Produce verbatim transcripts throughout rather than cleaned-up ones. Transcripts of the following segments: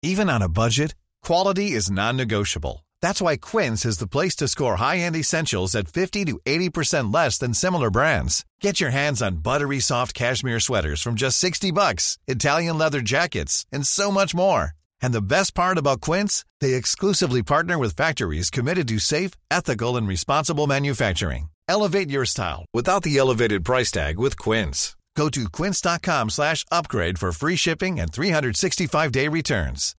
Even on a budget, quality is non-negotiable. That's why Quince is the place to score high-end essentials at fifty to eighty percent less than similar brands. Get your hands on buttery soft cashmere sweaters from just sixty bucks, Italian leather jackets, and so much more. And the best part about Quince, they exclusively partner with factories committed to safe, ethical, and responsible manufacturing. Elevate your style without the elevated price tag with Quince. Go to quince.com slash upgrade for free shipping and three sixty-five day returns.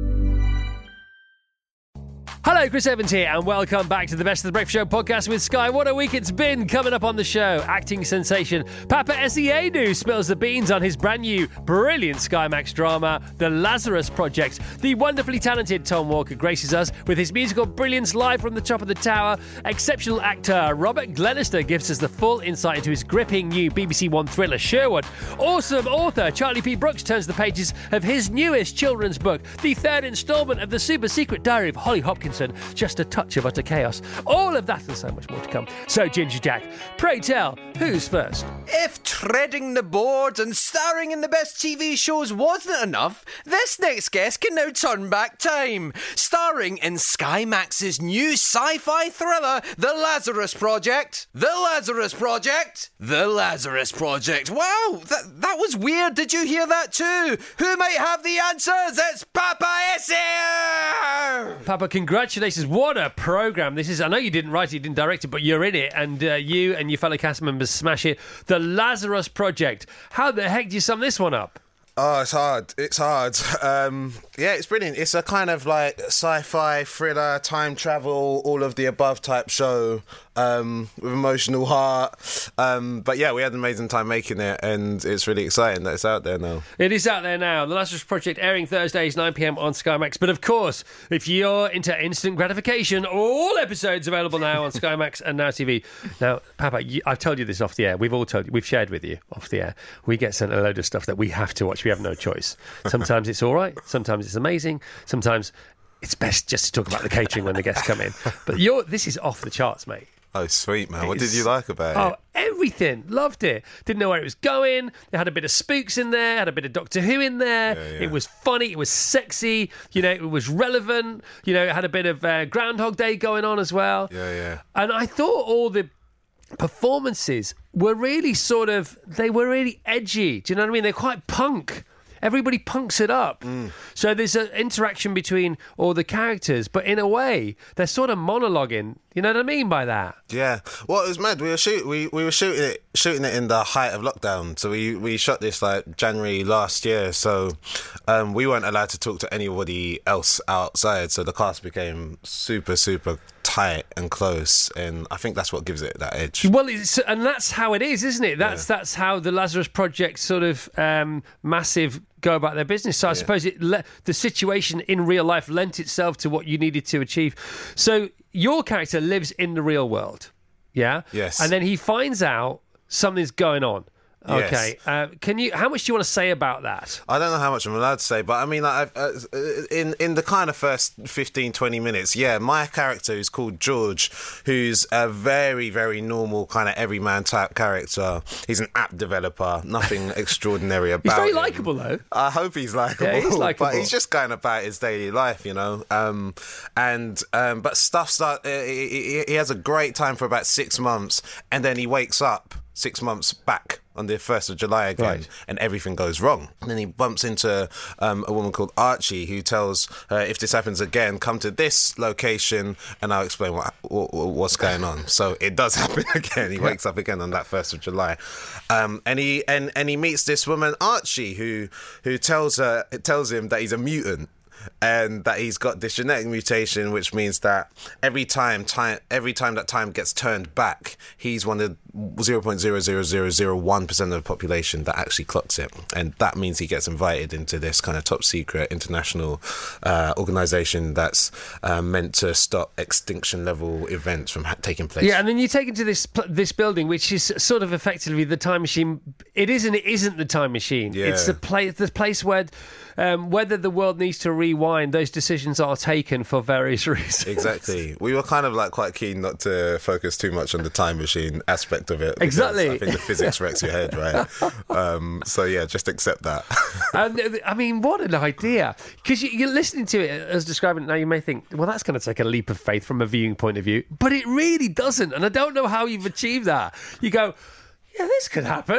Hello, Chris Evans here, and welcome back to the Best of the Breakfast Show podcast with Sky. What a week it's been. Coming up on the show, acting sensation Papa Essiedu spills the beans on his brand new, brilliant Sky Max drama, The Lazarus Project. The wonderfully talented Tom Walker graces us with his musical brilliance live from the top of the tower. Exceptional actor Robert Glenister gives us the full insight into his gripping new B B C One thriller, Sherwood. Awesome author Charlie P. Brooks turns the pages of his newest children's book, the third instalment of the super secret diary of Holly Hopkinson. Just a touch of utter chaos. All of that and so much more to come. So, Ginger Jack, pray tell, who's first? If treading the boards and starring in the best T V shows wasn't enough, this next guest can now turn back time. Starring in Sky Max's new sci-fi thriller, The Lazarus Project. The Lazarus Project. The Lazarus Project. Wow, that, that was weird. Did you hear that too? Who might have the answers? It's Papa Essiedu! Papa, congratulations. What a programme this is. I know you didn't write it, you didn't direct it, but you're in it, and uh, you and your fellow cast members smash it. The Lazarus Project. How the heck do you sum this one up? Oh, it's hard. It's hard. Um, yeah, it's brilliant. It's a kind of like sci-fi, thriller, time travel, all of the above type show um, with emotional heart. Um, but yeah, we had an amazing time making it, and it's really exciting that it's out there now. It is out there now. The Lazarus Project airing Thursdays, nine p.m. on Sky Max. But of course, if you're into instant gratification, all episodes available now on Sky Max and Now T V. Now, Papa, you, I've told you this off the air. We've all told you. We've shared with you off the air. We get sent a load of stuff that we have to watch. We have no choice. Sometimes it's all right. Sometimes it's amazing. Sometimes it's best just to talk about the catering when the guests come in. But you're, this is off the charts, mate. Oh, sweet, man. What It's- did you like about Oh, it? everything. Loved it. Didn't know where it was going. It had a bit of spooks in there, had a bit of Doctor Who in there. Yeah, yeah. It was funny. It was sexy. You know, it was relevant. You know, it had a bit of uh, Groundhog Day going on as well. Yeah, yeah. And I thought all the performances were really sort of, they were really edgy. Do you know what I mean? They're quite punk. Everybody punks it up. Mm. So there's an interaction between all the characters, but in a way, they're sort of monologuing. You know what I mean by that? Yeah. Well, it was mad. We were shoot we, we were shooting it shooting it in the height of lockdown. So we, we shot this like January last year. So um, we weren't allowed to talk to anybody else outside. So the cast became super, super tight and close, and I think that's what gives it that edge. Well, it's, and that's how it is, isn't it? That's yeah. that's how the Lazarus Project sort of um, massive go about their business. So I yeah. suppose it le- the situation in real life lent itself to what you needed to achieve. So your character lives in the real world, yeah? Yes. And then he finds out something's going on. Okay. Yes. Uh, can you? How much do you want to say about that? I don't know how much I'm allowed to say, but I mean, like, I've, uh, in in the kind of first fifteen, twenty minutes, yeah, my character is called George, who's a very, very normal kind of everyman type character. He's an app developer, nothing extraordinary about He's very him. likeable, though. I hope he's likeable. Yeah, he's likeable. But he's just going about his daily life, you know. Um, and um, but stuff start. Uh, he, he has a great time for about six months, and then he wakes up six months back on the first of July again, Right. and everything goes wrong. And then he bumps into um, a woman called Archie, who tells her, if this happens again, come to this location and I'll explain what, what what's going on. So it does happen again. He wakes up again on that first of July. Um, and he and, and he meets this woman, Archie, who who tells her tells him that he's a mutant. And that he's got this genetic mutation, which means that every time time every time that time gets turned back, he's one of zero point zero zero zero zero one percent of the population that actually clocks it, and that means he gets invited into this kind of top secret international uh, organisation that's uh, meant to stop extinction level events from ha- taking place. Yeah, and then you take it to this pl- this building, which is sort of effectively the time machine. It is and it isn't the time machine. Yeah. It's the place the place where um, whether the world needs to rewind, those decisions are taken for various reasons. Exactly. We were kind of like quite keen not to focus too much on the time machine aspect of it. Exactly. I think the physics wrecks your head, right? Um, so yeah, just accept that. And I mean, what an idea! Because you, you're listening to it as describing it now, you may think, well, that's going to take a leap of faith from a viewing point of view, but it really doesn't. And I don't know how you've achieved that. You go, yeah, this could happen.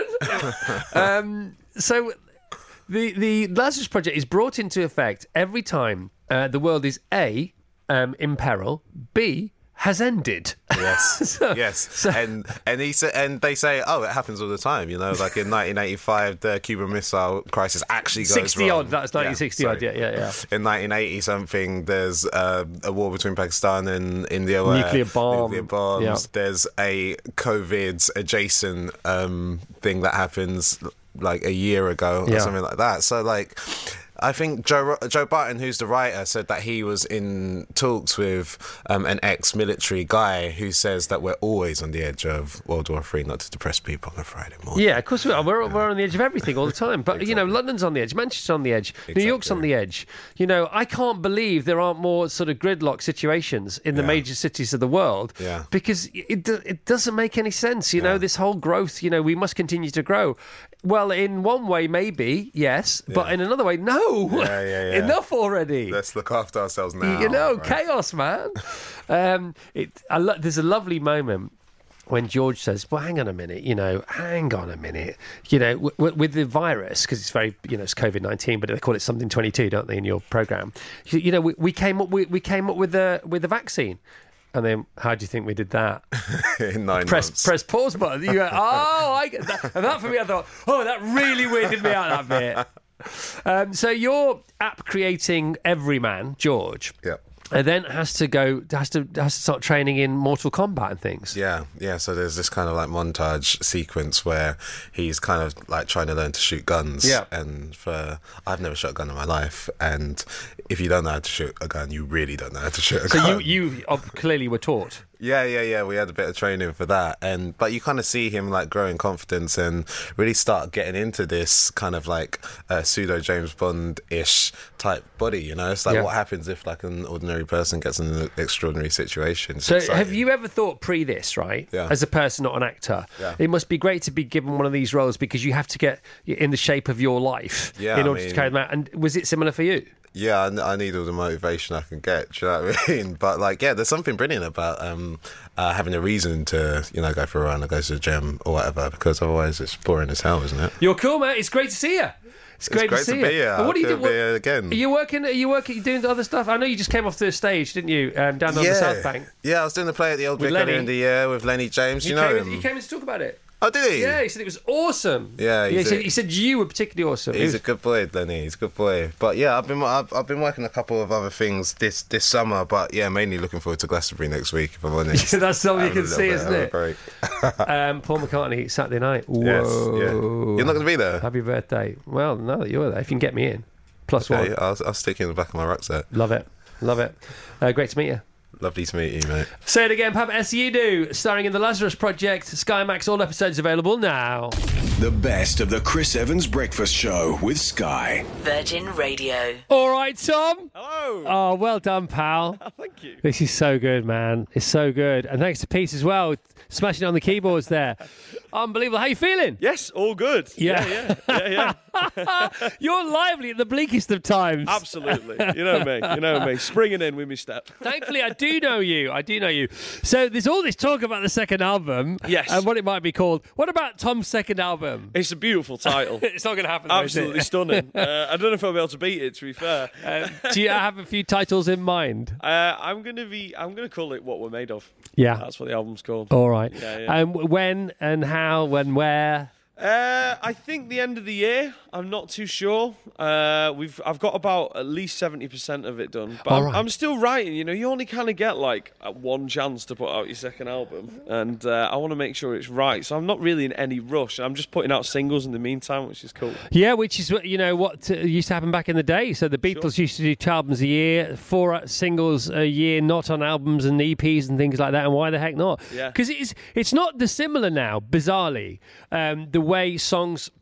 um, so the the Lazarus Project is brought into effect every time uh, the world is A, um, in peril, B, has ended. Yes, so, yes, so, and and he sa- and they say, oh, it happens all the time. You know, like in nineteen eighty-five, the Cuban Missile Crisis actually goes sixty wrong. odd. That's nineteen sixty yeah, odd. Yeah, yeah, yeah. In nineteen eighty something, there's uh, a war between Pakistan and India. Where Nuclear bomb. Nuclear bombs. Yeah. There's a COVID adjacent um, thing that happens like a year ago or yeah. something like that. So like. I think Joe Joe Barton, who's the writer, said that he was in talks with um, an ex-military guy who says that we're always on the edge of World War Three, not to depress people on a Friday morning. Yeah, of course we are. We're, we're on the edge of everything all the time. But, exactly. you know, London's on the edge, Manchester's on the edge, exactly. New York's on the edge. You know, I can't believe there aren't more sort of gridlock situations in the yeah. major cities of the world yeah. because it, it doesn't make any sense. You yeah. know, this whole growth, you know, we must continue to grow. Well, in one way, maybe, yes, yeah. but in another way, no. Yeah, yeah, yeah. Enough already. Let's look after ourselves now. You know, right? chaos, man. um, it, I lo- there's a lovely moment when George says, well, hang on a minute, you know, hang on a minute, you know, w- w- with the virus, because it's very, you know, it's COVID nineteen, but they call it something twenty-two, don't they, in your programme? You, you know, we, we came up with, we came up with the with the vaccine. And then, how do you think we did that? In nine press, months. Press pause button. You go, oh, I get that. And that for me, I thought, oh, that really weirded me out, that bit. Um, so you're app creating everyman, George. Yeah. And then has to go, has to has to start training in Mortal Kombat and things. Yeah, yeah. So there's this kind of like montage sequence where he's kind of like trying to learn to shoot guns. Yeah. And for I've never shot a gun in my life, and if you don't know how to shoot a gun, you really don't know how to shoot a so gun. So you you clearly were taught. Yeah, yeah, yeah. We had a bit of training for that, and but you kind of see him like grow in confidence and really start getting into this kind of like uh, pseudo James Bond-ish type body. You know, it's like yeah. what happens if like an ordinary person gets in an extraordinary situation. It's so, exciting. Have you ever thought pre this, right? Yeah. As a person, not an actor, yeah. it must be great to be given one of these roles because you have to get in the shape of your life yeah, in order I mean, to carry them out. And was it similar for you? Yeah, I, I need all the motivation I can get. Do you know what I mean? But like, yeah, there's something brilliant about um, uh, having a reason to, you know, go for a run or go to the gym or whatever, because otherwise it's boring as hell, isn't it? You're cool, mate. It's great to see you. It's great, it's great to see to be you. here. But what are you doing? Be again. Are you working? Are you working? You doing other stuff? I know you just came off the stage, didn't you? Um, down on yeah. the South Bank. Yeah, I was doing the play at the Old Vic earlier in the year with Lenny James. You, you know came him? In, you came in to talk about it. Oh, did he? Yeah, he said it was awesome. Yeah, yeah he, he's said, a- he said you were particularly awesome. He's a good boy, Lenny. He's a good boy. But yeah, I've been I've, I've been working a couple of other things this this summer. But yeah, mainly looking forward to Glastonbury next week. If I'm honest, that's something you Have a can little see, bit isn't of a it? break. um, Paul McCartney Saturday night. Whoa! Yes, yeah. You're not going to be there. Happy birthday. Well, no, you're there. If you can get me in, plus Okay, one. I'll, I'll stick you in the back of my rucksack. Love it, love it. Uh, great to meet you. Lovely to meet you, mate. Say it again, Papa S you do, starring in the Lazarus Project. Sky Max, all episodes available now. The best of the Chris Evans Breakfast Show with Sky. Virgin Radio. All right, Tom. Hello. Oh, well done, pal. Oh, thank you. This is so good, man. It's so good. And thanks to Pete as well, smashing it on the keyboards there. Unbelievable. How you feeling? Yes, all good. Yeah. Yeah, yeah, yeah, yeah. You're lively at the bleakest of times. Absolutely. You know me. You know me. Springing in with me step. Thankfully, I do know you. I do know you. So there's all this talk about the second album. Yes. And what it might be called. What about Tom's second album? It's a beautiful title. It's not going to happen, though, is it? Absolutely stunning. Uh, I don't know if I'll be able to beat it, to be fair. Um, do you have a few titles in mind? Uh, I'm going to be. I'm going to call it What We're Made Of. Yeah. That's what the album's called. All right. Yeah, yeah. Um, when and how and where? Uh, I think the end of the year. I'm not too sure. Uh, we've I've got about at least seventy percent of it done, but All I'm, right. I'm still writing. You know, you only kind of get like uh, one chance to put out your second album, and uh, I want to make sure it's right. So I'm not really in any rush. I'm just putting out singles in the meantime, which is cool. Yeah, which is, you know, what uh, used to happen back in the day. So the Beatles Sure. used to do two albums a year, four singles a year, not on albums and E Ps and things like that. And why the heck not? Yeah. Because it's, it's not dissimilar now, bizarrely, um, the way songs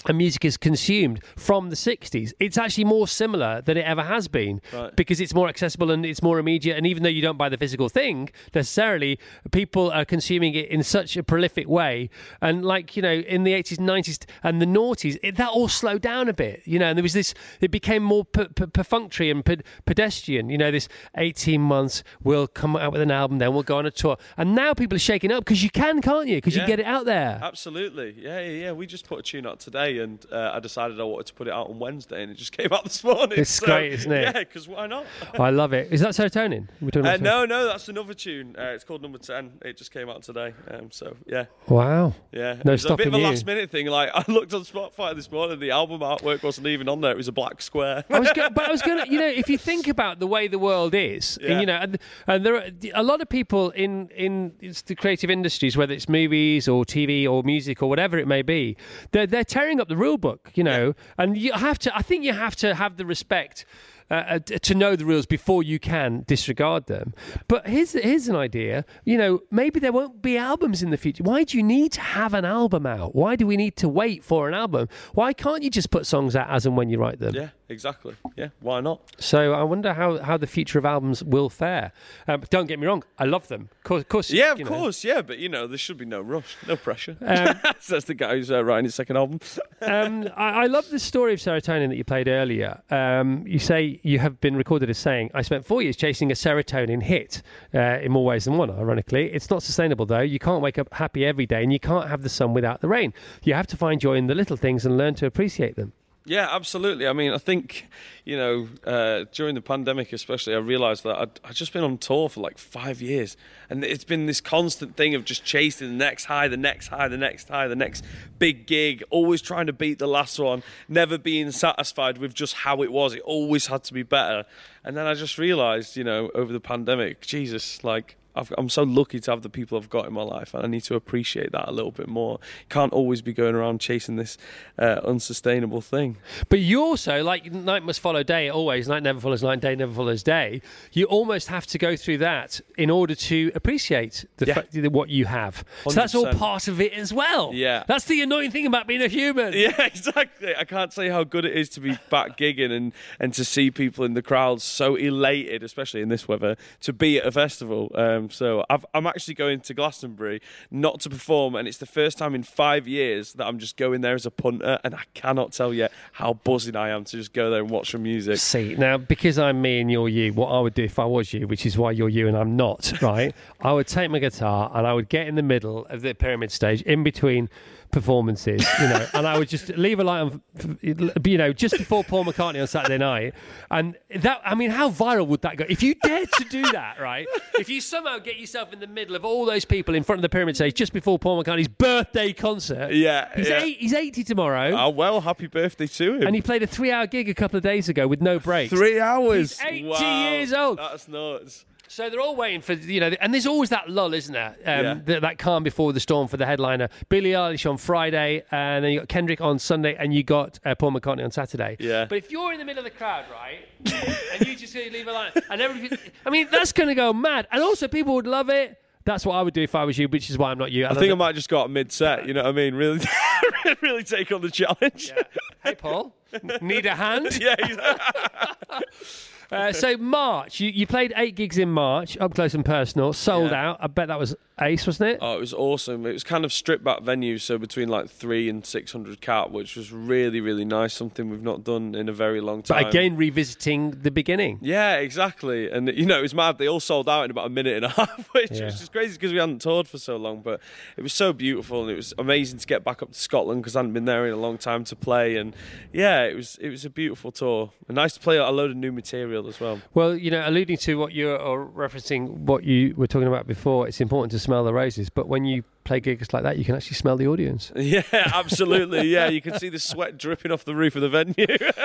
and music is consumed from the sixties, it's actually more similar than it ever has been, right. because it's more accessible and it's more immediate. And even though you don't buy the physical thing necessarily, people are consuming it in such a prolific way. And like, you know, in the eighties, nineties and the noughties, it, that all slowed down a bit, you know, and there was this, it became more p- p- perfunctory and p- pedestrian, you know, this eighteen months, we'll come out with an album, then we'll go on a tour. And now people are shaking up because you can, can't you? Because yeah. you get it out there. Absolutely. Yeah, yeah, yeah. We just put a tune out today, and uh, I decided I wanted to put it out on Wednesday, and it just came out this morning. It's so, great, isn't it? Yeah, because why not? I love it. Is that Serotonin? We're talking Uh, about no, no, that's another tune. Uh, it's called Number ten. It just came out today. Um, so, yeah. Wow. Yeah. No it was a bit stopping of a you. last minute thing. Like, I looked on Spotify this morning, the album artwork wasn't even on there. It was a black square. I was, go- but I was going to, you know, if you think about the way the world is, Yeah. and, you know, and, and there are a lot of people in in it's the creative industries, whether it's movies or T V or music or whatever it may be, they're they're tearing up the rule book, you know, and you have to. I think you have to have the respect. Uh, to know the rules before you can disregard them. But here's here's an idea. You know, maybe there won't be albums in the future. Why do you need to have an album out? Why do we need to wait for an album? Why can't you just put songs out as and when you write them? Yeah, exactly. Yeah, why not? So I wonder how, how the future of albums will fare. Um, don't get me wrong, I love them. Of course, of course Yeah, of you know. course, yeah, but you know, there should be no rush, no pressure. Um, so that's the guy who's uh, writing his second album. Um, I, I love the story of Serotonin that you played earlier. Um, you say you have been recorded as saying, I spent four years chasing a serotonin hit uh, in more ways than one, ironically. It's not sustainable, though. You can't wake up happy every day, and you can't have the sun without the rain. You have to find joy in the little things and learn to appreciate them. Yeah, absolutely. I mean, I think, you know, uh, during the pandemic especially, I realised that I'd, I'd just been on tour for like five years. And it's been this constant thing of just chasing the next high, the next high, the next high, the next big gig, always trying to beat the last one, never being satisfied with just how it was. It always had to be better. And then I just realised, you know, over the pandemic, Jesus, like, I've, I'm so lucky to have the people I've got in my life, and I need to appreciate that a little bit more. Can't always be going around chasing this uh, unsustainable thing. But you also, like night must follow day always, night never follows night, day never follows day. You almost have to go through that in order to appreciate the Yeah. fact that what you have. So that's all one hundred percent. part of it as well. Yeah. That's the annoying thing about being a human. Yeah, exactly. I can't say how good it is to be back gigging and, and to see people in the crowd so elated, especially in this weather, to be at a festival. Um, so I've, I'm actually going to Glastonbury not to perform, and it's the first time in five years that I'm just going there as a punter, and I cannot tell you how buzzing I am to just go there and watch some music. See, now, because I'm me and you're you, what I would do if I was you, which is why you're you and I'm not, right? I would take my guitar and I would get in the middle of the pyramid stage, in between performances, you know, and I would just leave a light on, you know, just before Paul McCartney on Saturday night. And that, I mean, how viral would that go? If you dared to do that, right? If you somehow get yourself in the middle of all those people in front of the pyramid stage just before Paul McCartney's birthday concert. Yeah, He's, yeah. Eight, he's eighty tomorrow. Oh, well, happy birthday to him. And he played a three-hour gig a couple of days ago with no breaks. Three hours. He's eighty Wow, years old. That's nuts. So they're all waiting for, you know, and there's always that lull, isn't there? Um, Yeah. th- that calm before the storm for the headliner. Billie Eilish on Friday, and then you got Kendrick on Sunday, and you got uh, Paul McCartney on Saturday. Yeah. But if you're in the middle of the crowd, right, and you just leave a line, and everybody, I mean, that's going to go mad. And also, people would love it. That's what I would do if I was you, which is why I'm not you. I think I might just go out mid-set, you know what I mean? Really, really take on the challenge. Yeah. Hey, Paul, need a hand? Yeah, exactly. Uh, so March, you, you played eight gigs in March, up close and personal, sold Yeah. out. I bet that was ace, wasn't it? Oh, it was awesome. It was kind of stripped back venues, so between like three and six hundred cap, which was really, really nice. Something we've not done in a very long time. But again, revisiting the beginning. Yeah, exactly. And you know, it was mad. They all sold out in about a minute and a half, which Yeah. was just crazy because we hadn't toured for so long. But it was so beautiful, and it was amazing to get back up to Scotland because I hadn't been there in a long time to play. And yeah, it was it was a beautiful tour. And nice to play a load of new material as well. Well, you know, alluding to what you're or referencing what you were talking about before, it's important to smell the roses. But when you play gigs like that, you can actually smell the audience. Yeah, absolutely. Yeah, you can see the sweat dripping off the roof of the venue.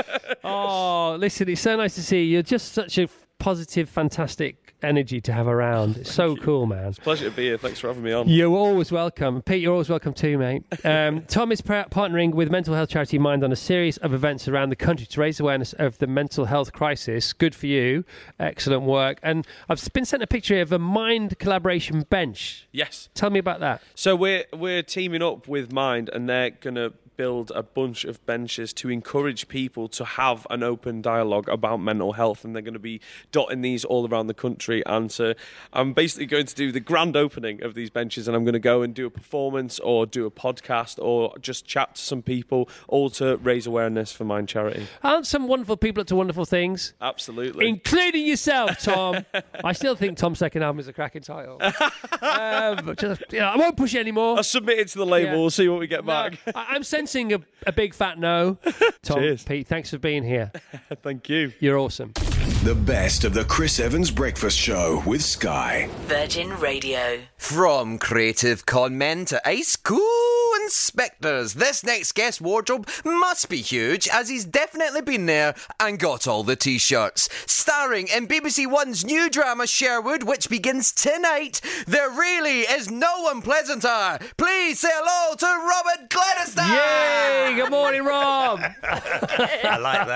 Oh, listen, it's so nice to see you. You're just such a positive, fantastic energy to have around. It's so cool, man. Pleasure to be here. Thanks for having me on. You're always welcome. Pete, you're always welcome too, mate. Um, Tom is par- partnering with mental health charity Mind on a series of events around the country to raise awareness of the mental health crisis. Good for you. Excellent work. And I've been sent a picture of a Mind collaboration bench. Yes. Tell me about that. So we're we're teaming up with Mind, and they're gonna build a bunch of benches to encourage people to have an open dialogue about mental health, and they're going to be dotting these all around the country. And so I'm basically going to do the grand opening of these benches, and I'm going to go and do a performance or do a podcast or just chat to some people, all to raise awareness for Mind Charity. Aren't some wonderful people up to wonderful things? Absolutely. Including yourself, Tom. I still think Tom's second album is a cracking title. um, but just, you know, I won't push it anymore. I'll submit it to the label. Yeah. We'll see what we get No, back. I- I'm sensing a, a big fat no. Tom, Cheers. Pete, thanks for being here. Thank you. You're awesome. The best of the Chris Evans Breakfast Show with Sky. Virgin Radio. From creative con men to ice cool inspectors, this next guest wardrobe must be huge, as he's definitely been there and got all the t-shirts. Starring in B B C One's new drama Sherwood, which begins tonight, there really is no one pleasanter. Please say hello to Robert Glenister! Yay! Good morning, Rob. I like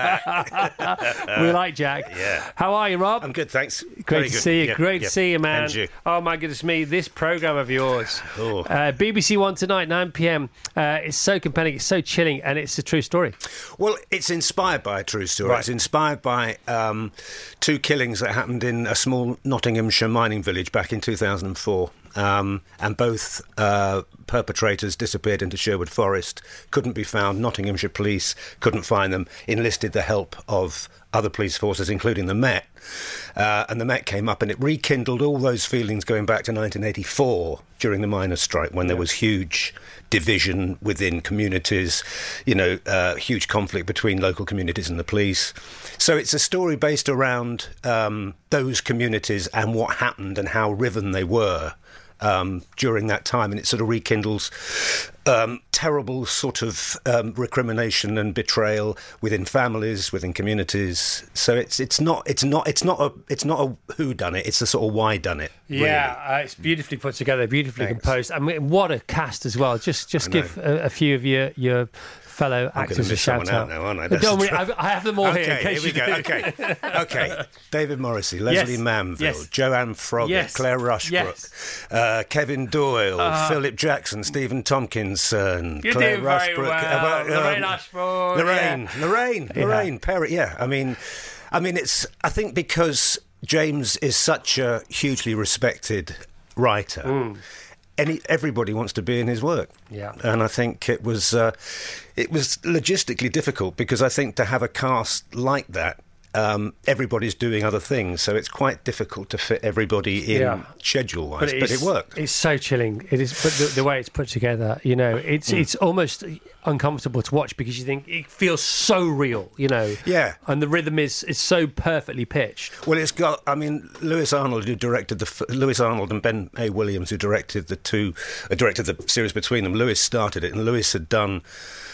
that. We like Jack. Yeah. How are you, Rob? I'm good, thanks. Great Very to good. see you. Yeah, Great yeah. to see you, man. And you. Oh, my goodness me. This programme of yours. Oh. Uh, B B C One tonight, nine p.m. Uh, it's so compelling. It's so chilling. And it's a true story. Well, it's inspired by a true story. Right. It's inspired by um, two killings that happened in a small Nottinghamshire mining village back in two thousand four. Um, and both uh, perpetrators disappeared into Sherwood Forest, couldn't be found. Nottinghamshire police couldn't find them, enlisted the help of other police forces, including the Met. Uh, and the Met came up and it rekindled all those feelings going back to nineteen eighty-four during the miners' strike, when there was huge division within communities, you know, uh, huge conflict between local communities and the police. So it's a story based around um, those communities and what happened and how riven they were Um, during that time, and it sort of rekindles um, terrible sort of um, recrimination and betrayal within families, within communities. So it's it's not it's not it's not a it's not a who done it. It's a sort of why done it. Yeah, uh, it's beautifully put together, beautifully Thanks. composed. I mean, what a cast as well. Just just I know. give a, a few of your your fellow I'm actors going to a miss shout someone out. out now, aren't I? But That's don't the worry, trouble. I've, I have them all Okay, here in case here we you go. do. Okay, okay. David Morrissey, Leslie Yes. Manville, Yes. Joanne Froggatt, Yes. Claire Rushbrook, Yes. uh, Kevin Doyle, Philip Jackson, Stephen Tompkinson, You're Claire doing very Rushbrook, well. uh, Lorraine um, Ashford. Lorraine, yeah. Lorraine, Yeah. Lorraine Perry. Yeah, I mean, I mean, it's. I think because James is such a hugely respected writer, Mm. any everybody wants to be in his work. Yeah. And I think it was uh, it was logistically difficult because I think to have a cast like that. Um, everybody's doing other things, so it's quite difficult to fit everybody in Yeah. schedule-wise. But, is- it worked. It's so chilling. It is, but the, the way it's put together, you know, it's it's almost uncomfortable to watch because you think it feels so real, you know. Yeah. And the rhythm is is so perfectly pitched. Well, it's got. I mean, Lewis Arnold, who directed the f- Lewis Arnold and Ben A. Williams, who directed the two, uh, directed the series between them. Lewis started it, and Lewis had done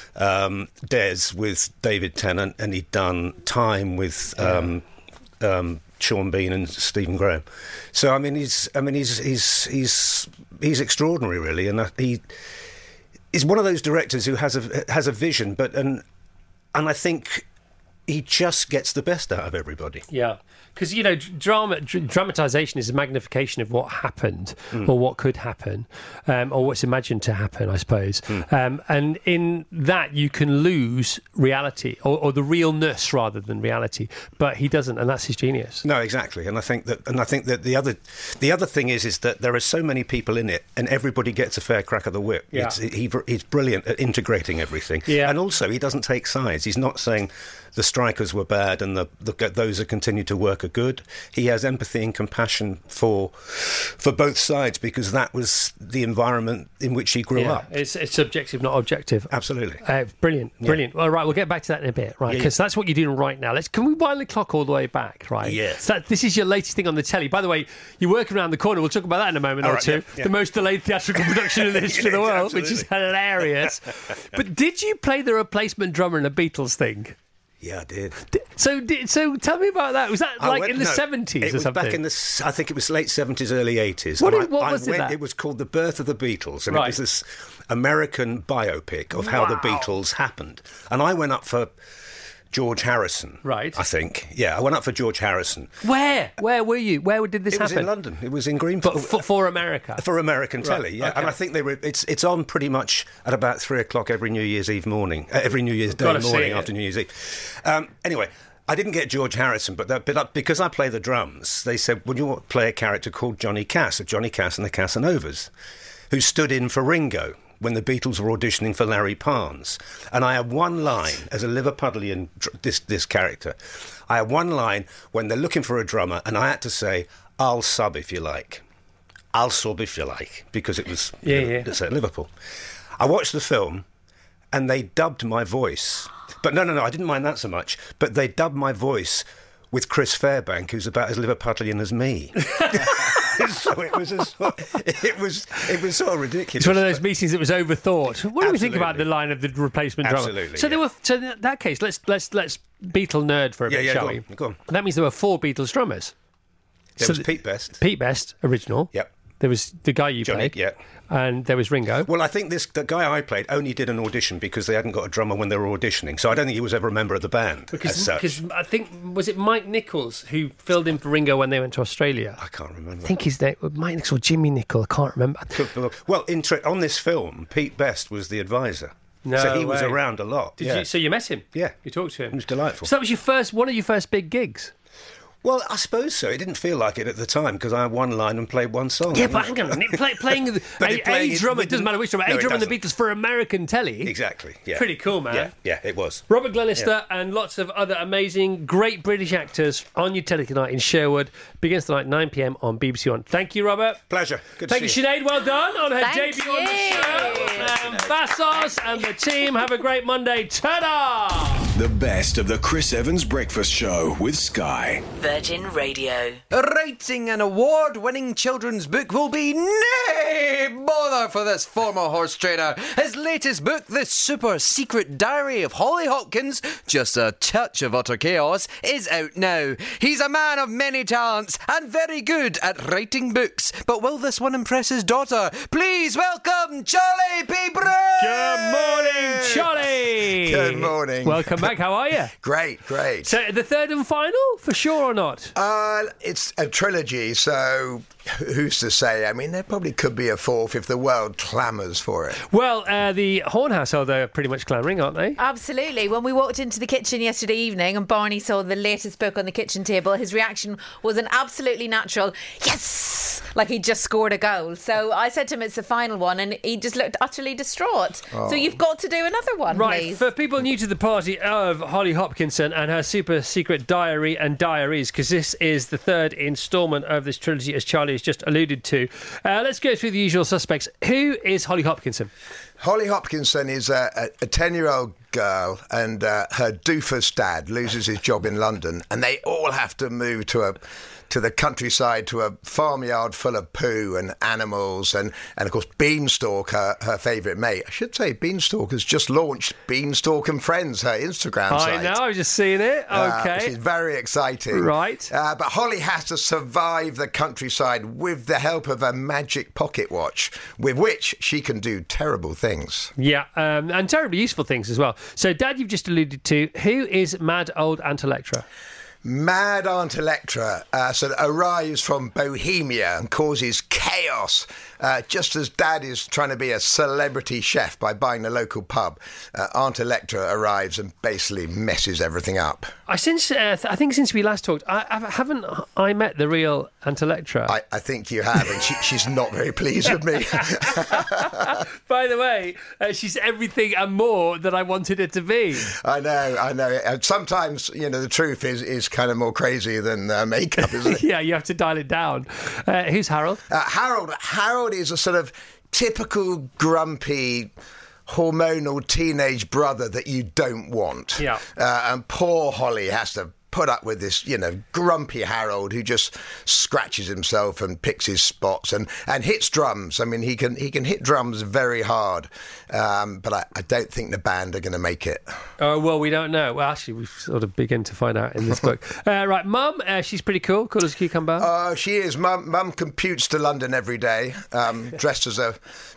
um, Des with David Tennant, and he'd done Time with um, um, Sean Bean and Stephen Graham. So, I mean, he's. I mean, he's he's he's he's extraordinary, really, and uh, he. He's one of those directors who has a has a vision, but and and I think he just gets the best out of everybody. Yeah. Because, you know, drama, dr- dramatisation is a magnification of what happened Mm. or what could happen um, or what's imagined to happen, I suppose. Mm. Um, and in that, you can lose reality or, or the realness rather than reality. But he doesn't, and that's his genius. No, exactly. And I think that, and I think that the other, the other thing is, is that there are so many people in it, and everybody gets a fair crack of the whip. Yeah. It's, he, he's brilliant at integrating everything. Yeah. And also, he doesn't take sides. He's not saying the strikers were bad and the, the those that continue to work are good. He has empathy and compassion for for both sides because that was the environment in which he grew Yeah, up. it's, it's subjective, not objective. Absolutely. Uh, brilliant, brilliant. All right, we'll get back to that in a bit, right? Yeah, Because yeah. that's what you're doing right now. Let's can we wind the clock all the way back, right? Yes. So that, this is your latest thing on the telly. By the way, you're working around the corner. We'll talk about that in a moment All or right, two. yeah, yeah. The most delayed theatrical production in the history of the world, which is hilarious. But did you play the replacement drummer in a Beatles thing? Yeah, I did. So, did, so tell me about that. Was that I like went- in the no, seventies it or was something? back in the, s- I think it was late seventies, early eighties. What And is- what I, was I it went, that? It was called The Birth of the Beatles, and Right. it was this American biopic of how the Wow. Beatles happened. And I went up for George Harrison. Right. I think. Yeah, I went up for George Harrison. Where? Where were you? Where did this It was happen? in London. It was in Greenfield. But for, for America? For American telly, Right, yeah. okay. And I think they were. It's it's on pretty much at about three o'clock every New Year's Eve morning, uh, every New Year's Day Gotta see morning it. after New Year's Eve. Um, anyway, I didn't get George Harrison, but, that, but because I play the drums, they said, "Would you want to play a character called Johnny Cass, of Johnny Cass and the Casanovas, who stood in for Ringo when the Beatles were auditioning for Larry Parnes?" And I had one line as a Liverpudlian, dr- this this character. I had one line when they're looking for a drummer, and I had to say, "I'll sub if you like." I'll sub if you like, because it was Yeah, you know, yeah. it's at Liverpool. I watched the film, and they dubbed my voice. But no, no, no, I didn't mind that so much. But they dubbed my voice with Chris Fairbank, who's about as Liverpudlian as me. So it was, a, sort- it was, it was sort of ridiculous. It's one of those meetings that was overthought. What do we think about the Absolutely. line of the replacement drummer? Absolutely, So there yeah. were. So in that case, let's let's let's Beatle nerd for a Yeah, bit, yeah, shall go we? on, go on. That means there were four Beatles drummers. There So was th- Pete Best. Pete Best, original. Yep. There was the guy you Johnny, played. yeah. And there was Ringo. Well, I think this the guy I played only did an audition because they hadn't got a drummer when they were auditioning. So I don't think he was ever a member of the band as Because such. because I think, was it Mike Nichols who filled in for Ringo when they went to Australia? I can't remember. I think his name was Mike Nichols or Jimmy Nichol. I can't remember. Well, in tra- on this film, Pete Best was the advisor. No so he was way. around a lot. Did yeah. you? So you met him? Yeah. You talked to him? It was delightful. So that was your first, one of your first big gigs? Well, I suppose so. It didn't feel like it at the time because I had one line and played one song. Yeah, but hang on. Play, playing the, But a, it playing a it drummer, with it doesn't the- matter which drummer, No, a it drummer in the doesn't. Beatles for American telly. Exactly, yeah. Pretty cool, man. Yeah, yeah, it was. Robert Glenister and lots of other amazing, great British actors on your telly tonight in Sherwood. Begins tonight, nine p.m. on B B C One. Thank you, Robert. Pleasure. Good Thank to you, see Sinead. Well done on her Thank debut on the you. show. Um, Vassos and the team have a great Monday. Ta-da! The best of the Chris Evans Breakfast Show with Sky. Virgin Radio. Writing an award-winning children's book will be nay bother for this former horse trainer. His latest book, The Super Secret Diary of Holly Hopkins, just a touch of utter chaos, is out now. He's a man of many talents and very good at writing books. But will this one impress his daughter? Please welcome Charlie P. Brown! Good morning, Charlie. Good morning. Welcome back. How are you? Great, great. So, the third and final, for sure or not? Uh, it's a trilogy, so who's to say? I mean, there probably could be a fourth if the world clamours for it. Well, uh, the Horn household are pretty much clamouring, aren't they? Absolutely. When we walked into the kitchen yesterday evening and Barney saw the latest book on the kitchen table, his reaction was an absolutely natural yes, like he just scored a goal. So I said to him, it's the final one, and he just looked utterly distraught. Oh. So you've got to do another one, Right, please. for people new to the party of Holly Hopkinson and her super secret diary and diaries, because this is the third instalment of this trilogy, as Charlie has just alluded to. Uh, let's go through the usual suspects. Who is Holly Hopkinson? Holly Hopkinson is a ten-year-old girl, and uh, her doofus dad loses his job in London, and they all have to move to a to the countryside, to a farmyard full of poo and animals, and, and of course Beanstalk, her, her favourite mate. I should say Beanstalk has just launched Beanstalk and Friends, her Instagram I site. know, I was just seeing it. Uh, Okay. which is very exciting. Right. Uh, but Holly has to survive the countryside with the help of a magic pocket watch, with which she can do terrible things. Yeah, um, and terribly useful things as well. So, Dad, you've just alluded to, who is mad old Aunt Electra? Mad Aunt Electra uh, sort of arrives from Bohemia and causes chaos, uh, just as Dad is trying to be a celebrity chef by buying the local pub. Uh, Aunt Electra arrives and basically messes everything up. I since uh, th- I think since we last talked, I, I haven't I met the real Aunt Electra. I, I think you have, and she, she's not very pleased with me. By the way, uh, she's everything and more than I wanted her to be. I know, I know. Uh, Sometimes, you know, the truth is, is kind of more crazy than uh, makeup, isn't it? Yeah, you have to dial it down. Uh, who's Harold? Uh, Harold, Harold is a sort of typical grumpy, hormonal teenage brother that you don't want. Yeah. Uh, and poor Holly has to put up with this, you know, grumpy Harold who just scratches himself and picks his spots and, and hits drums. I mean, he can he can hit drums very hard, um, but I, I don't think the band are going to make it. Oh, well, we don't know. Well, actually, we've sort of begun to find out in this book. Uh, right, Mum, uh, she's pretty cool, cool as a cucumber. Oh, she is. Mum, Mum computes to London every day, um, dressed as a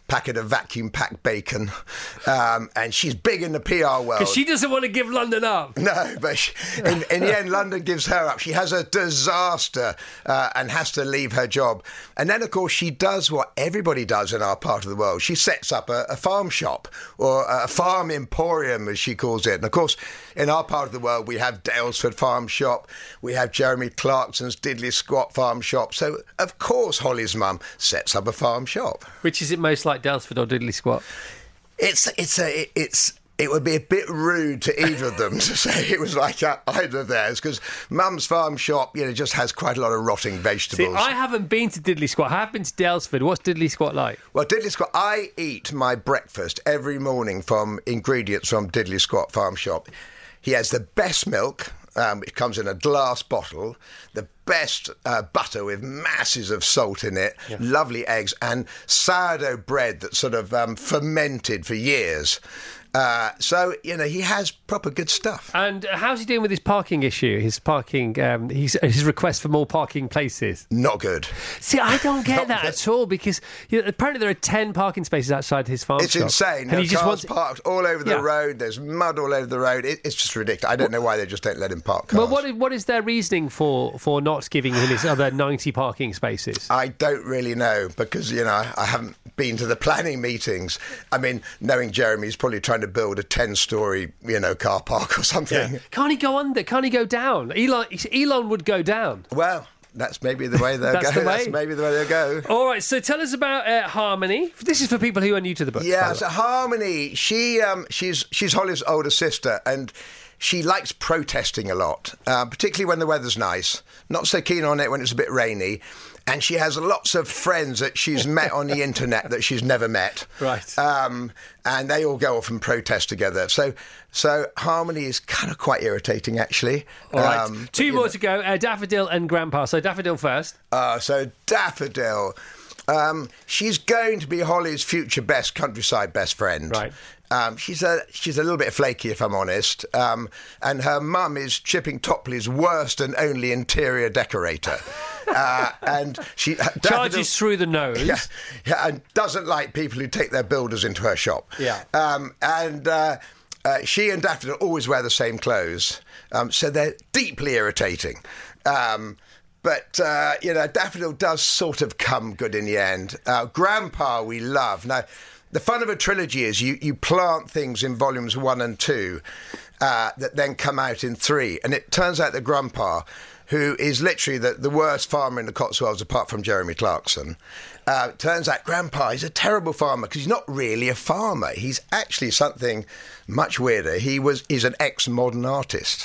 packet of vacuum-packed bacon. Um, and she's big in the P R world. Because she doesn't want to give London up. No, but she, in, in the end, London gives her up. She has a disaster uh, and has to leave her job. And then, of course, she does what everybody does in our part of the world. She sets up a, a farm shop, or a farm emporium, as she calls it. And, of course, in our part of the world, we have Dalesford Farm Shop. We have Jeremy Clarkson's Diddley Squat Farm Shop. So, of course, Holly's mum sets up a farm shop. Which is it most like, Dalesford or Diddley Squat? It's it's a it's it would be a bit rude to either of them to say it was like either of theirs, because Mum's farm shop, you know, just has quite a lot of rotting vegetables. See, I haven't been to Diddley Squat. I have been to Dalesford. What's Diddley Squat like? Well, Diddley Squat, I eat my breakfast every morning from ingredients from Diddley Squat Farm Shop. He has the best milk, um, which comes in a glass bottle, the best uh, butter with masses of salt in it, yeah. lovely eggs, and sourdough bread that's sort of um, fermented for years. Uh, so, you know, he has proper good stuff. And how's he doing with his parking issue? His parking, um, his, his request for more parking places? Not good. See, I don't get that good. at all, because you know, apparently there are ten parking spaces outside his farm it's shop. It's insane. And there he are just cars wants... parked all over the yeah. road. There's mud all over the road. It, it's just ridiculous. I don't know why they just don't let him park cars. Well, what is, what is their reasoning for, for not giving him his other ninety parking spaces? I don't really know, because, you know, I haven't been to the planning meetings. I mean, knowing Jeremy's probably trying to build a ten-storey, you know, car park or something. Yeah. Can't he go under? Can't he go down? Elon, Elon would go down. Well, that's maybe the way they'll that's go. The way. That's maybe the way they'll go. All right, so tell us about uh, Harmony. This is for people who are new to the book. Yeah, so Harmony, she um, she's she's Holly's older sister, and she likes protesting a lot, uh, particularly when the weather's nice. Not so keen on it when it's a bit rainy. And she has lots of friends that she's met on the internet that she's never met. Right. Um, and they all go off and protest together. So so Harmony is kind of quite irritating, actually. All right. Um, Two more know. to go. Uh, Daffodil and Grandpa. So Daffodil first. Uh, so Daffodil. Um, she's going to be Holly's future best countryside best friend. Right. Um, she's a she's a little bit flaky, if I'm honest. Um, and her mum is Chipping Topley's worst and only interior decorator. Uh, and she charges through the nose. Yeah, yeah, and doesn't like people who take their builders into her shop. Yeah. Um, and uh, uh, she and Daffodil always wear the same clothes, um, so they're deeply irritating. Um, But, uh, you know, Daffodil does sort of come good in the end. Uh, Grandpa we love. Now, the fun of a trilogy is you, you plant things in volumes one and two uh, that then come out in three. And it turns out that Grandpa, who is literally the, the worst farmer in the Cotswolds apart from Jeremy Clarkson, uh, turns out Grandpa is a terrible farmer because he's not really a farmer. He's actually something much weirder. He was is an ex-modern artist.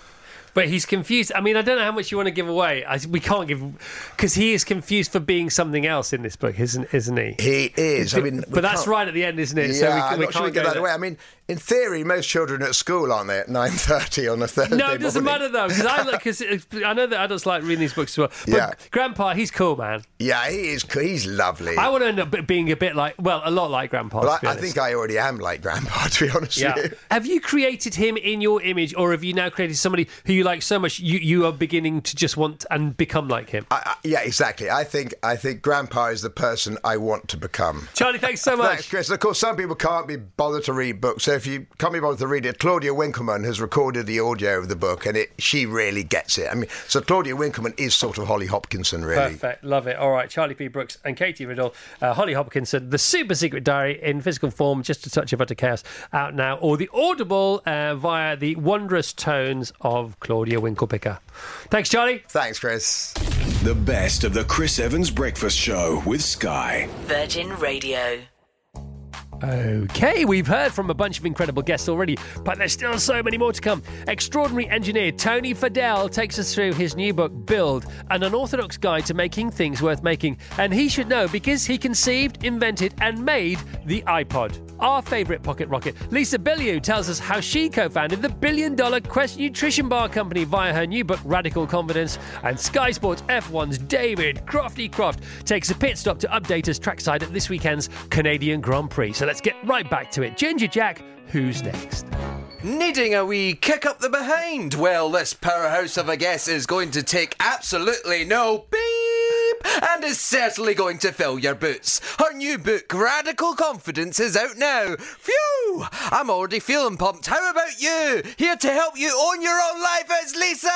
But he's confused. I mean, I don't know how much you want to give away. I, we can't give... Because he is confused for being something else in this book, isn't isn't he? He is. I mean, But that's right at the end, isn't it? Yeah, so we, I'm we not can't sure we get go that there. away. I mean, in theory, most children are at school, aren't they, at nine thirty on a Thursday No, it doesn't morning? matter, though, because I, like, cause I know that adults like reading these books as well. But Yeah. Grandpa, he's cool, man. Yeah, he is. cool. He's lovely. I want to end up being a bit like... Well, a lot like Grandpa, Well, to be I, I honest. think I already am like Grandpa, to be honest Yeah. with you. Have you created him in your image, or have you now created somebody who you like so much you, you are beginning to just want and become like him? I, I, yeah, exactly. I think I think Grandpa is the person I want to become. Charlie, thanks so much. Thanks, Chris. Of course, some people can't be bothered to read books, so if you can't be bothered to read it, Claudia Winkleman has recorded the audio of the book, and it she really gets it. I mean, so Claudia Winkleman is sort of Holly Hopkinson, really. Perfect, love it. All right, Charlie P. Brooks and Katie Riddle, uh, Holly Hopkinson, The Super Secret Diary in physical form, Just a Touch of Utter Chaos, out now, or the Audible uh, via the wondrous tones of Claudia Winklepicker. Thanks, Charlie. Thanks, Chris. The best of the Chris Evans Breakfast Show with Sky. Virgin Radio. Okay, we've heard from a bunch of incredible guests already, but there's still so many more to come. Extraordinary engineer Tony Fadell takes us through his new book, Build, an unorthodox guide to making things worth making. And he should know because he conceived, invented and made the iPod. Our favourite pocket rocket, Lisa Bilyeu, tells us how she co-founded the billion-dollar Quest nutrition bar company via her new book, Radical Confidence. And Sky Sports F one's David Crofty Croft takes a pit stop to update us trackside at this weekend's Canadian Grand Prix. So let's get right back to it. Ginger Jack, who's next? Needing a wee kick up the behind? Well, this powerhouse of a guest is going to take absolutely no beep and is certainly going to fill your boots. Her new book, Radical Confidence, is out now. Phew! I'm already feeling pumped. How about you? Here to help you own your own life is Lisa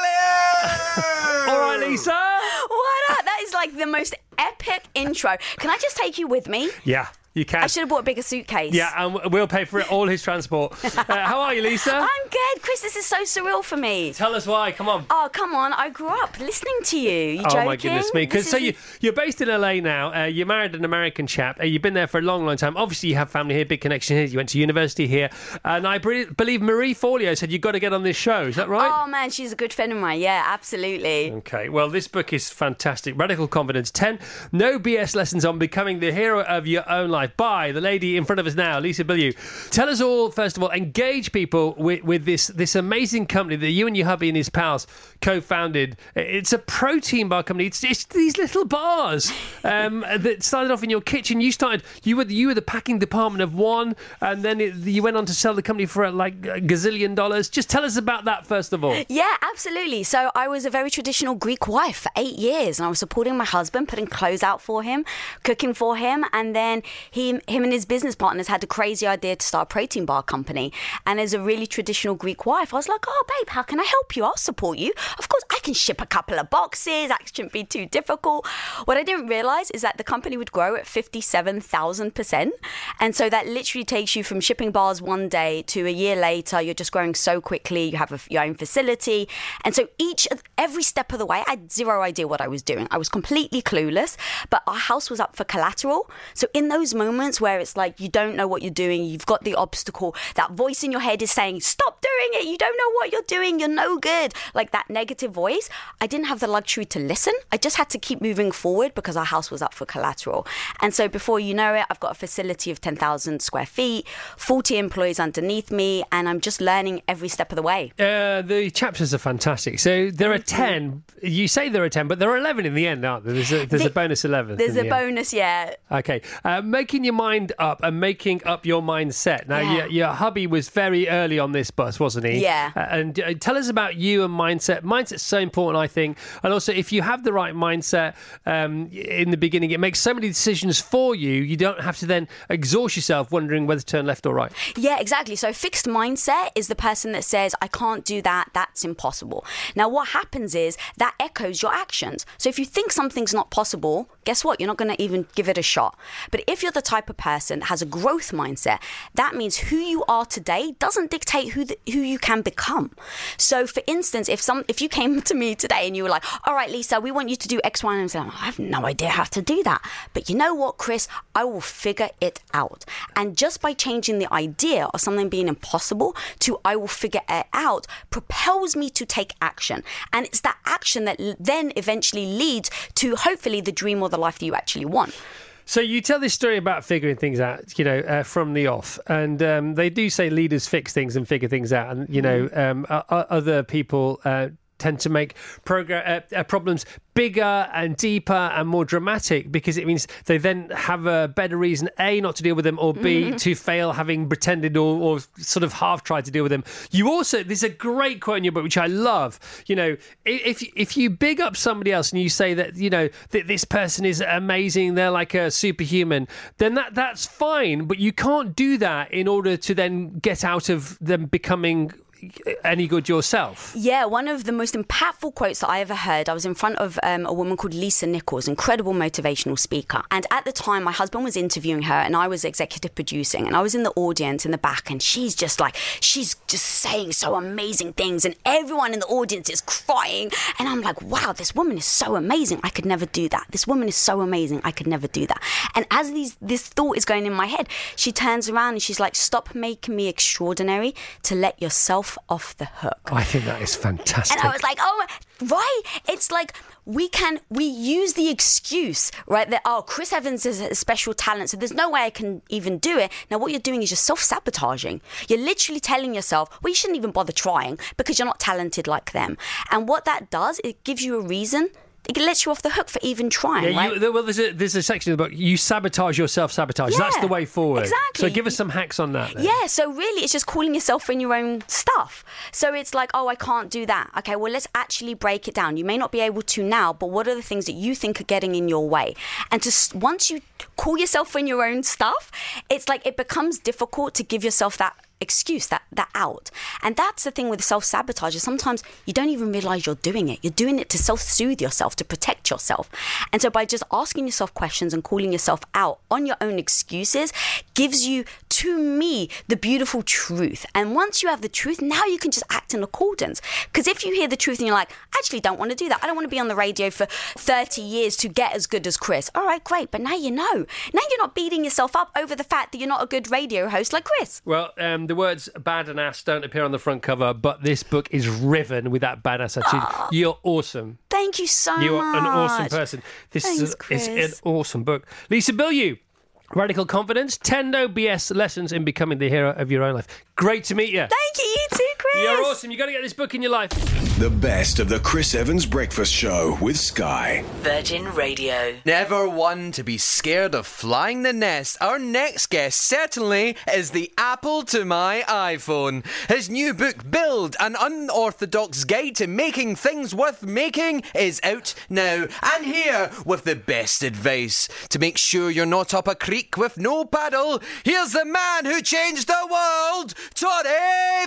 Billiard! All right, Lisa. What up? That is like the most epic intro. Can I just take you with me? Yeah. You can. I should have bought a bigger suitcase. Yeah, and we'll pay for it, all his transport. Uh, how are you, Lisa? I'm good. Chris, this is so surreal for me. Tell us why, come on. Oh, come on. I grew up listening to you. You oh, joking? my goodness me. Cause, so you, you're based in L A now. Uh, you married an American chap. Uh, you've been there for a long, long time. Obviously, you have family here, big connection here. You went to university here. And I bre- believe Marie Forleo said you've got to get on this show. Is that right? Oh, man, she's a good friend of mine. Yeah, absolutely. Okay, well, this book is fantastic. Radical Confidence. ten No B S lessons on becoming the hero of your own life by the lady in front of us now, Lisa Billiard. Tell us all, first of all, engage people with, with this, this amazing company that you and your hubby and his pals co-founded. It's a protein bar company. It's, it's these little bars um, that started off in your kitchen. You started, you were, you were the packing department of one, and then it, you went on to sell the company for like a gazillion dollars. Just tell us about that, first of all. Yeah, absolutely. So I was a very traditional Greek wife for eight years, and I was supporting my husband, putting clothes out for him, cooking for him, and then he, him and his business partners had the crazy idea to start a protein bar company. And as a really traditional Greek wife, I was like, oh, babe, how can I help you? I'll support you. Of course, I can ship a couple of boxes. That shouldn't be too difficult. What I didn't realize is that the company would grow at fifty-seven thousand percent. And so that literally takes you from shipping bars one day to a year later. You're just growing so quickly. You have a, your own facility. And so each, every step of the way, I had zero idea what I was doing. I was completely clueless, but our house was up for collateral. So in those moments where it's like you don't know what you're doing, you've got the obstacle, that voice in your head is saying, stop doing it, you don't know what you're doing, you're no good. Like that negative voice, I didn't have the luxury to listen. I just had to keep moving forward because our house was up for collateral. And so before you know it, I've got a facility of ten thousand square feet, forty employees underneath me, and I'm just learning every step of the way. Uh, the chapters are fantastic. So there are ten, you say there are ten, but there are eleven in the end, aren't there? There's a, there's the, a bonus eleven. There's a the bonus, yeah. Okay. Uh, making your mind up and making up your mindset. Now, Yeah. your, your hubby was very early on this bus, wasn't he? Yeah. Uh, and uh, tell us about you and mindset. Mindset's so important, I think. And also, if you have the right mindset um, in the beginning, it makes so many decisions for you. You don't have to then exhaust yourself wondering whether to turn left or right. Yeah, exactly. So fixed mindset is the person that says, I can't do that, that's impossible. Now, what happens is that echoes your actions. So if you think something's not possible, guess what? You're not going to even give it a shot. But if you're the type of person that has a growth mindset, that means who you are today doesn't dictate who the, who you can become. So for instance, if some if you came to me today and you were like, all right, Lisa, we want you to do X, Y, and Z, I have no idea how to do that. But you know what, Chris? I will figure it out. And just by changing the idea of something being impossible to I will figure it out propels me to take action. And it's that action that then eventually leads to hopefully the dream or the life that you actually want. So you tell this story about figuring things out, you know, uh, from the off. And um, they do say leaders fix things and figure things out. And, you know, um, uh, other people uh, tend to make progr- uh, uh, problems bigger and deeper and more dramatic because it means they then have a better reason, A, not to deal with them, or B, mm-hmm. to fail having pretended or, or sort of half tried to deal with them. You also, there's a great quote in your book, which I love. You know, if if you big up somebody else and you say that, you know, that this person is amazing, they're like a superhuman, then that that's fine. But you can't do that in order to then get out of them becoming any good yourself. Yeah, one of the most impactful quotes that I ever heard, I was in front of um, a woman called Lisa Nichols, incredible motivational speaker. And at the time, my husband was interviewing her and I was executive producing, and I was in the audience in the back, and she's just like, she's just saying so amazing things, and everyone in the audience is crying. And I'm like, wow, this woman is so amazing. I could never do that. This woman is so amazing. I could never do that. And as these this thought is going in my head, she turns around and she's like, stop making me extraordinary to let yourself off the hook. I think that is fantastic. And I was like, oh, right. It's like we can, we use the excuse, right, that, oh, Chris Evans is a special talent, so there's no way I can even do it. Now, what you're doing is you're self-sabotaging. You're literally telling yourself, well, you shouldn't even bother trying because you're not talented like them. And what that does, it gives you a reason it lets you off the hook for even trying. Yeah, right? you, there- well, there's a, there's a section of the book, you sabotage your self-sabotage. That's Yeah, the way forward. exactly. So give us some hacks on that then. Yeah, so really it's just calling yourself in your own stuff. So it's like, oh, I can't do that. Okay, well, let's actually break it down. You may not be able to now, but what are the things that you think are getting in your way? And to s- once you call yourself in your own stuff, it's like it becomes difficult to give yourself that excuse, that that out. And that's the thing with self-sabotage, is sometimes you don't even realize you're doing it. You're doing it to self-soothe yourself, to protect yourself. And so by just asking yourself questions and calling yourself out on your own excuses gives you, to me, the beautiful truth. And once you have the truth, now you can just act in accordance. Because if you hear the truth and you're like, I actually don't want to do that. I don't want to be on the radio for thirty years to get as good as Chris. All right, great. But now you know. Now you're not beating yourself up over the fact that you're not a good radio host like Chris. Well, um, the words bad and ass don't appear on the front cover, but this book is riven with that badass attitude. Oh, You're awesome. Thank you so much. You are an awesome person. This Thanks, is a, it's Chris. an awesome book. Lisa Bilyeu, Radical Confidence, ten no B S lessons in becoming the hero of your own life. Great to meet you. Thank you, you too, Chris. You're awesome. You got to get this book in your life. The best of the Chris Evans Breakfast Show with Sky. Virgin Radio. Never one to be scared of flying the nest. Our next guest certainly is the Apple to my iPhone. His new book, Build, An Unorthodox Guide to Making Things Worth Making, is out now. And here with the best advice to make sure you're not up a creek with no paddle. Here's the man who changed the world, Tony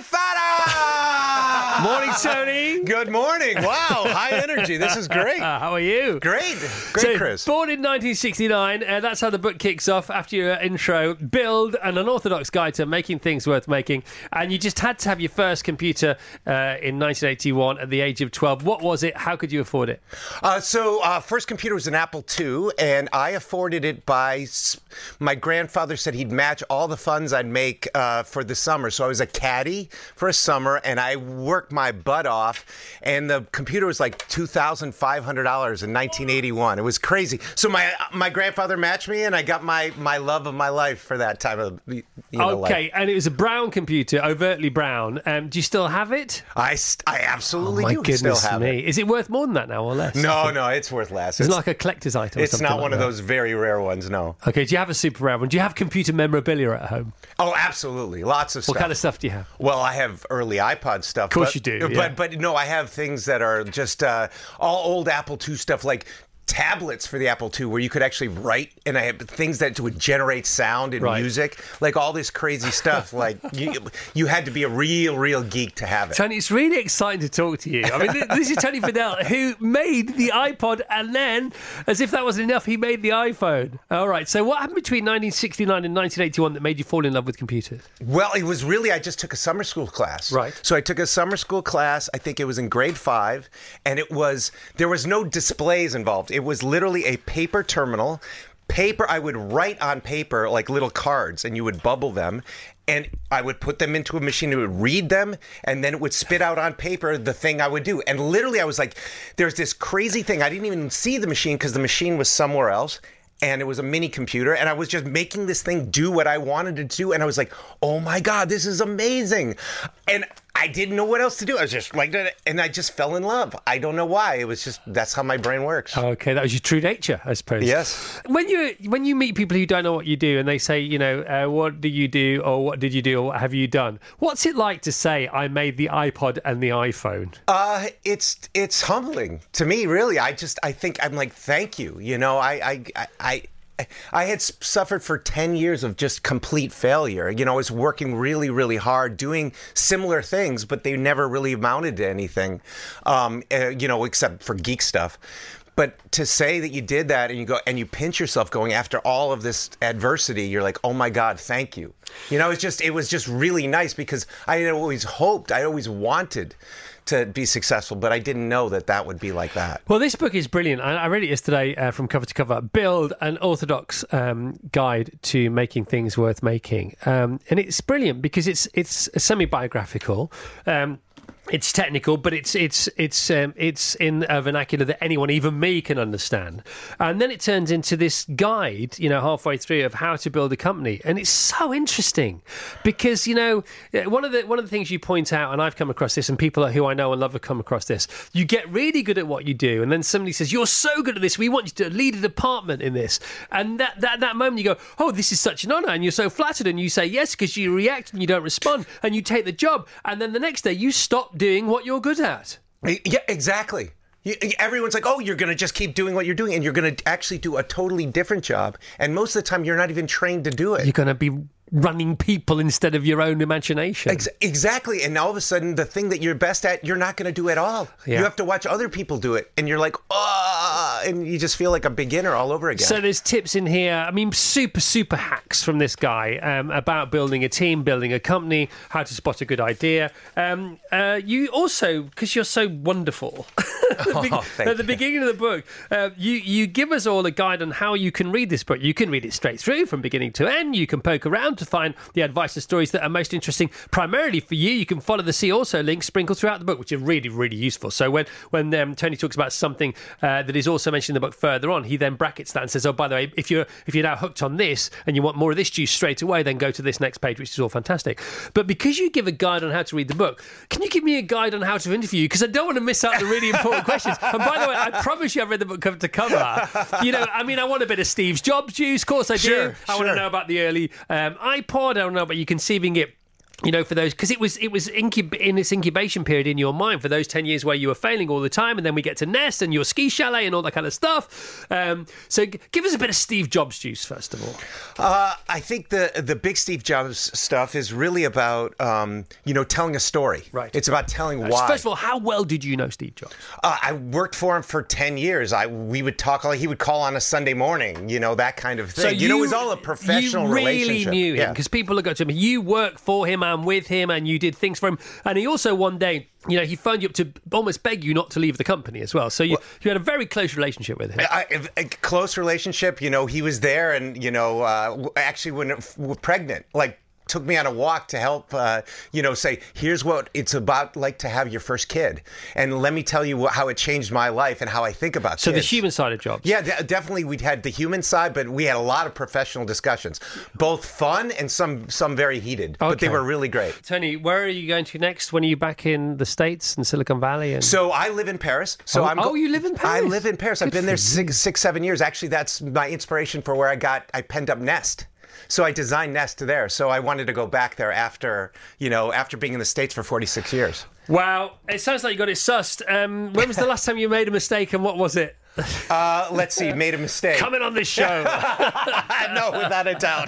Farah! Morning, Tony. Good morning. Wow, high energy. This is great. Uh, how are you? Great. Great, So, Chris. Born in nineteen sixty-nine, uh, that's how the book kicks off after your intro. Build, An Unorthodox Guide to Making Things Worth Making. And you just had to have your first computer uh, in nineteen eighty-one at the age of twelve. What was it? How could you afford it? Uh, so, uh, first computer was an Apple two, and I afforded it by... s- My grandfather said he'd match all the funds I'd make uh, for the summer. So I was a caddy for a summer, and I worked my butt off, and the computer was like two thousand five hundred dollars in nineteen eighty-one. It was crazy. So my my grandfather matched me, and I got my, my love of my life for that time of, you know, Okay, life. and it was a brown computer, overtly brown. Um, do you still have it? I, st- I absolutely Oh, my do goodness still have me. it. Is it worth more than that now or less? No, no, it's worth less. It's, like a collector's item or It's something not like one of that. those very rare ones, no. Okay, do you have a super rare one? Do you have computer memorabilia at home? Oh, absolutely. Lots of stuff. What kind of stuff do you have? Well, I have early iPod stuff. Of course but, you do, But, yeah. but no, I have things that are just uh, all old Apple two stuff, like tablets for the Apple two where you could actually write, and I have things that would generate sound and Right. music, like all this crazy stuff. Like you, you had to be a real, real geek to have it. Tony, it's really exciting to talk to you. I mean, th- this is Tony Fidel, who made the iPod, and then, as if that wasn't enough, he made the iPhone. All right, so what happened between nineteen sixty-nine and nineteen eighty-one that made you fall in love with computers? Well, it was really, I just took a summer school class. Right. So I took a summer school class, I think it was in grade five, and it was, there was no displays involved. It was literally a paper terminal. Paper, I would write on paper like little cards, and you would bubble them, and I would put them into a machine, it would read them, and then it would spit out on paper the thing I would do. And literally, I was like, there's this crazy thing. I didn't even see the machine because the machine was somewhere else. And it was a mini computer, and I was just making this thing do what I wanted it to do. And I was like, oh my God, this is amazing. And I didn't know what else to do. I was just like, and I just fell in love. I don't know why. It was just, that's how my brain works. Okay, that was your true nature, I suppose. Yes. When you when you meet people who don't know what you do, and they say, you know, uh, what do you do, or what did you do, or what have you done? What's it like to say, I made the iPod and the iPhone? Uh, it's it's humbling to me, really. I just, I think, I'm like, thank you. You know, I, I, I, I I had suffered for ten years of just complete failure. You know, I was working really, really hard, doing similar things, but they never really amounted to anything, um, uh, you know, except for geek stuff. But to say that you did that and you go and you pinch yourself going after all of this adversity, you're like, oh my God, thank you. You know, it's just, it was just really nice because I had always hoped, I always wanted to be successful, but I didn't know that that would be like that. Well, this book is brilliant. I, I read it yesterday uh, from cover to cover. Build, An Orthodox um, Guide to Making Things Worth Making. Um, and it's brilliant because it's it's semi-biographical. Um, It's technical, but it's it's it's um, it's in a vernacular that anyone, even me, can understand. And then it turns into this guide, you know, halfway through of how to build a company, and it's so interesting because you know one of the one of the things you point out, and I've come across this, and people who I know and love have come across this. You get really good at what you do, and then somebody says, "You're so good at this. We want you to lead a department in this." And that that that moment, you go, "Oh, this is such an honour," and you're so flattered, and you say yes because you react and you don't respond, and you take the job, and then the next day you stop doing what you're good at. Yeah, exactly. You, everyone's like, oh, you're going to just keep doing what you're doing, and you're going to actually do a totally different job. And most of the time, you're not even trained to do it. You're going to be running people instead of your own imagination. Ex- exactly. And all of a sudden, the thing that you're best at, you're not going to do at all. Yeah. You have to watch other people do it. And you're like, oh, and you just feel like a beginner all over again. So there's tips in here. I mean, super, super hacks from this guy um, about building a team, building a company, how to spot a good idea. Um, uh, you also, because you're so wonderful, at, the, be- oh, at the beginning of the book, uh, you, you give us all a guide on how you can read this book. You can read it straight through from beginning to end. You can poke around to find the advice and stories that are most interesting primarily for you. You can follow the See Also links sprinkled throughout the book, which are really, really useful. So when, when um, Tony talks about something uh, that is also mentioned in the book further on, he then brackets that and says, oh, by the way, if you're if you're now hooked on this and you want more of this juice straight away, then go to this next page, which is all fantastic. But because you give a guide on how to read the book, can you give me a guide on how to interview you? Because I don't want to miss out the really important questions. And by the way, I promise you I've read the book cover to cover. You know, I mean, I want a bit of Steve Jobs juice. Of course I do. Sure, I want to know about the early um, iPod. I don't know about you conceiving it, you know, for those, because it was it was incub- in its incubation period in your mind for those ten years where you were failing all the time, and then we get to Nest and your ski chalet and all that kind of stuff. Um, so g- give us a bit of Steve Jobs juice, first of all. Uh, I think the the big Steve Jobs stuff is really about, um, you know, telling a story. Right. It's about telling Uh, why. First of all, how well did you know Steve Jobs? Uh, I worked for him for ten years. I we would talk, like he would call on a Sunday morning, you know, that kind of thing. So you, know, it was all a professional you really relationship. knew him, Yeah. because people look up to him. You worked for him and with him, and you did things for him. And he also one day, you know, he phoned you up to almost beg you not to leave the company as well. So you, well, you had a very close relationship with him. I, a, a close relationship, you know, he was there, and, you know, uh, actually when it, we're pregnant, like, took me on a walk to help, uh, you know, say, here's what it's about like to have your first kid. And let me tell you what, how it changed my life and how I think about so kids. The human side of Jobs. Yeah, de- definitely we'd had the human side, but we had a lot of professional discussions, both fun and some some very heated, okay. But they were really great. Tony, where are you going to next? When are you back in the States and Silicon Valley? And... So I live in Paris. So oh, I'm go- oh, you live in Paris? I live in Paris. Good I've been there you. six, six, seven years. Actually, that's my inspiration for where I got, I penned up Nest. So I designed Nest there. So I wanted to go back there after, you know, after being in the States for forty-six years. Wow. It sounds like you got it sussed. Um, when was the last time you made a mistake, and what was it? Uh, let's see, made a mistake. Coming on this show. No, without a doubt.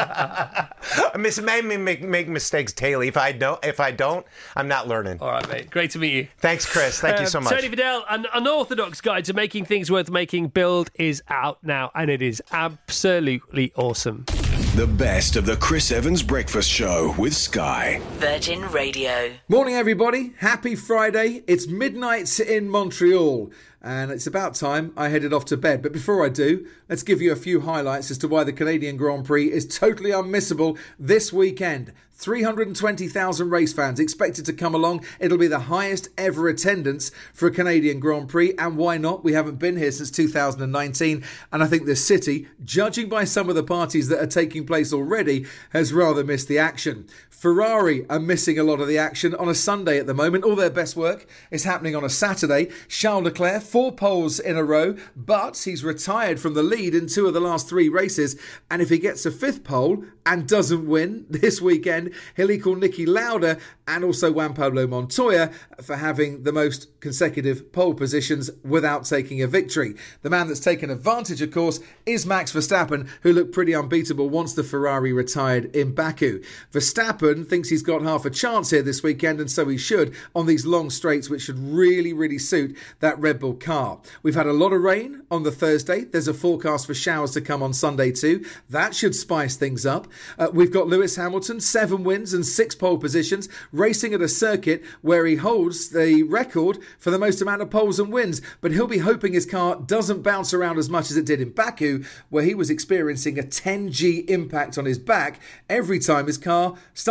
I miss, made me make, make mistakes daily. If I don't, if I don't, I'm not learning. All right, mate. Great to meet you. Thanks, Chris. Thank uh, you so much. Tony Vidal, an unorthodox guide to making things worth making build is out now, and it is absolutely awesome. The best of the Chris Evans Breakfast Show with Sky. Virgin Radio. Morning, everybody. Happy Friday. It's midnight in Montreal, and it's about time I headed off to bed. But before I do, let's give you a few highlights as to why the Canadian Grand Prix is totally unmissable this weekend. three hundred twenty thousand race fans expected to come along. It'll be the highest ever attendance for a Canadian Grand Prix, and why not? We haven't been here since two thousand nineteen, and I think the city, judging by some of the parties that are taking place already, has rather missed the action. Ferrari are missing a lot of the action on a Sunday at the moment. All their best work is happening on a Saturday. Charles Leclerc, four poles in a row, but he's retired from the lead in two of the last three races, and if he gets a fifth pole and doesn't win this weekend, he'll equal Niki Lauda and also Juan Pablo Montoya for having the most consecutive pole positions without taking a victory. The man that's taken advantage, of course, is Max Verstappen, who looked pretty unbeatable once the Ferrari retired in Baku. Verstappen thinks he's got half a chance here this weekend, and so he should, on these long straights, which should really, really suit that Red Bull car. We've had a lot of rain on the Thursday. There's a forecast for showers to come on Sunday too. That should spice things up. Uh, we've got Lewis Hamilton, seven wins and six pole positions, racing at a circuit where he holds the record for the most amount of poles and wins, but he'll be hoping his car doesn't bounce around as much as it did in Baku, where he was experiencing a ten G impact on his back every time his car started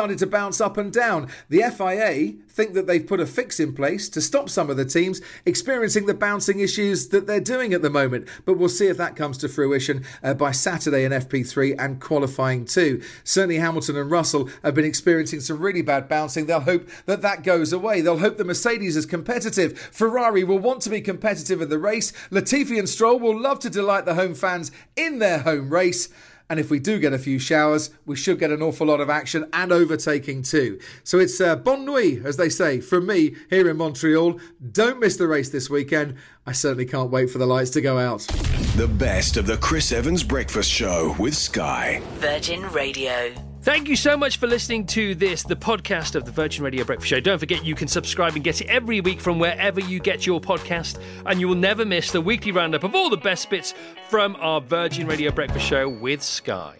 started to bounce up and down. The F I A think that they've put a fix in place to stop some of the teams experiencing the bouncing issues that they're doing at the moment. But we'll see if that comes to fruition uh, by Saturday in F P three and qualifying too. Certainly Hamilton and Russell have been experiencing some really bad bouncing. They'll hope that that goes away. They'll hope the Mercedes is competitive. Ferrari will want to be competitive in the race. Latifi and Stroll will love to delight the home fans in their home race. And if we do get a few showers, we should get an awful lot of action and overtaking too. So it's uh, bonne nuit, as they say, from me here in Montreal. Don't miss the race this weekend. I certainly can't wait for the lights to go out. The best of the Chris Evans Breakfast Show with Sky. Virgin Radio. Thank you so much for listening to this, the podcast of the Virgin Radio Breakfast Show. Don't forget you can subscribe and get it every week from wherever you get your podcast, and you will never miss the weekly roundup of all the best bits from our Virgin Radio Breakfast Show with Sky.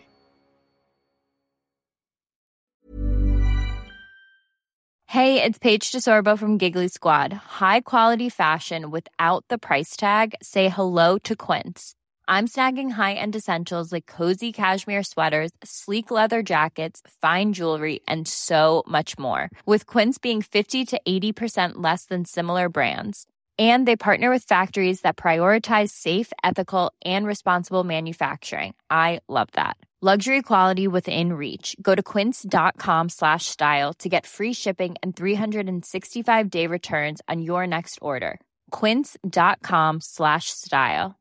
Hey, it's Paige DeSorbo from Giggly Squad. High quality fashion without the price tag. Say hello to Quince. I'm snagging high-end essentials like cozy cashmere sweaters, sleek leather jackets, fine jewelry, and so much more. With Quince being fifty to eighty percent less than similar brands. And they partner with factories that prioritize safe, ethical, and responsible manufacturing. I love that. Luxury quality within reach. Go to quince.com slash style to get free shipping and three sixty-five day returns on your next order. Quince.com slash style.